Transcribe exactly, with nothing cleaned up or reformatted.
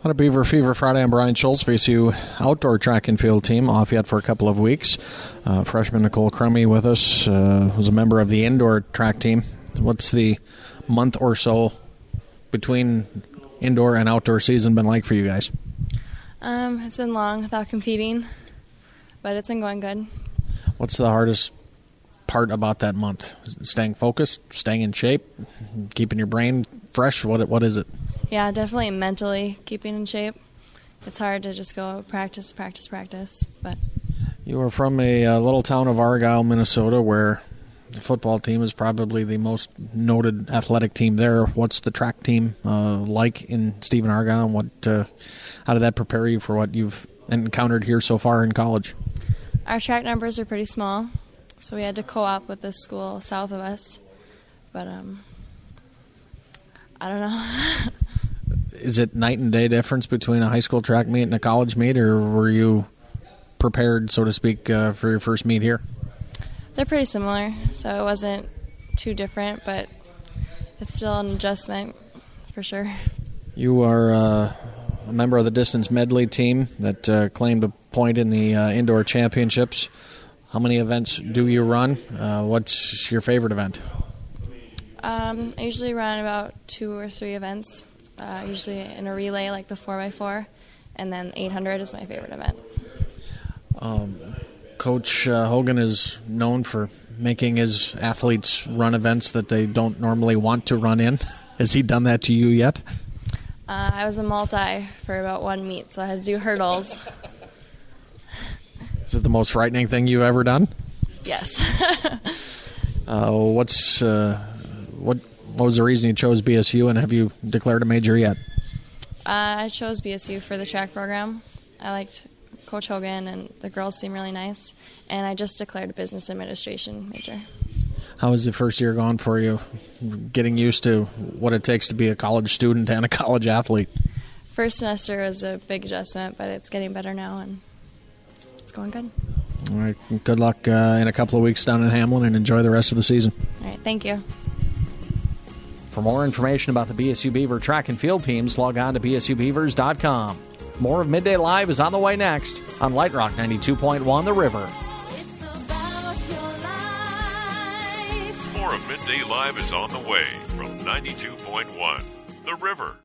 On a Beaver Fever Friday, I'm Brian Schultz, B S U outdoor track and field team, off yet for a couple of weeks. Uh, freshman Nicole Crummy with us, uh, was a member of the indoor track team. What's the month or so between indoor and outdoor season been like for you guys? Um, it's been long without competing, but it's been going good. What's the hardest part about that month? Staying focused, staying in shape, keeping your brain fresh? What What is it? Yeah, definitely mentally keeping in shape. It's hard to just go practice, practice, practice. But you are from a uh, little town of Argyle, Minnesota, where the football team is probably the most noted athletic team there. What's the track team uh, like in Stephen Argyle, and what? Uh, how did that prepare you for what you've encountered here so far in college? Our track numbers are pretty small, so we had to co-op with this school south of us. But um, I don't know. Is it night and day difference between a high school track meet and a college meet, or were you prepared, so to speak, uh, for your first meet here? They're pretty similar, so it wasn't too different, but it's still an adjustment for sure. You are uh, a member of the distance medley team that uh, claimed a point in the uh, indoor championships. How many events do you run? Uh, what's your favorite event? Um, I usually run about two or three events. Uh, usually in a relay like the four by four, and then eight hundred is my favorite event. Um, Coach uh, Hogan is known for making his athletes run events that they don't normally want to run in. Has he done that to you yet? Uh, I was a multi for about one meet, so I had to do hurdles. Is it the most frightening thing you've ever done? Yes. uh, what's uh, what? What was the reason you chose B S U, and have you declared a major yet? Uh, I chose B S U for the track program. I liked Coach Hogan, and the girls seem really nice. And I just declared a business administration major. How has the first year gone for you, getting used to what it takes to be a college student and a college athlete? First semester was a big adjustment, but it's getting better now, and it's going good. All right. Good luck uh, in a couple of weeks down in Hamlin, and enjoy the rest of the season. All right. Thank you. For more information about the B S U Beaver track and field teams, log on to b s u beavers dot com. More of Midday Live is on the way next on Light Rock ninety-two point one The River. It's about your life. More of Midday Live is on the way from ninety-two point one The River.